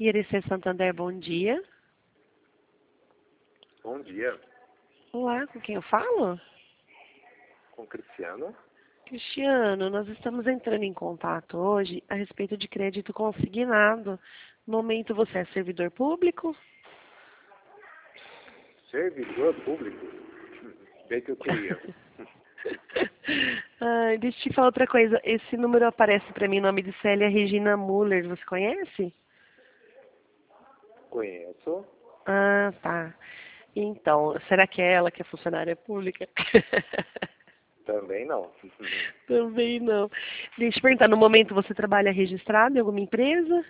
IRC Santander, bom dia. Bom dia, Olá, com quem eu falo? com Cristiano. Cristiano, nós estamos entrando em contato hoje a respeito de crédito consignado. No momento você é servidor público? Servidor público? Bem que eu queria. Deixa eu te falar outra coisa. Esse número aparece para mim, o nome de Célia Regina Muller. Você conhece? Conheço. Ah, tá. Então, será que é ela que é funcionária pública? Também não. Também não. Deixa eu perguntar, no momento você trabalha registrado em alguma empresa?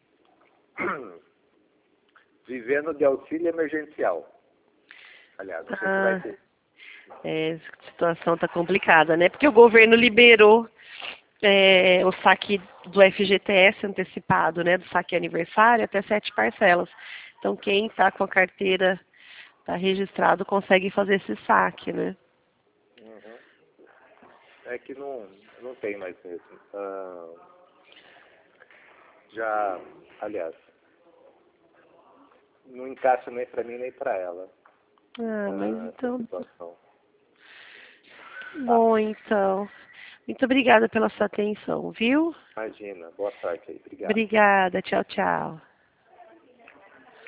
Vivendo de auxílio emergencial. Aliás, não sei se vai ter. A situação está complicada, né? Porque o governo liberou o saque do FGTS antecipado, né? Do saque aniversário até 7 parcelas. Então, quem está com a carteira, está registrado, consegue fazer esse saque, né? Uhum. É que não tem mais mesmo. Aliás, não encaixa nem pra mim nem pra ela. Mas Essa então... situação. Bom, então... Muito obrigada pela sua atenção, viu? Imagina. Boa sorte aí. Obrigado. Obrigada. Tchau, tchau.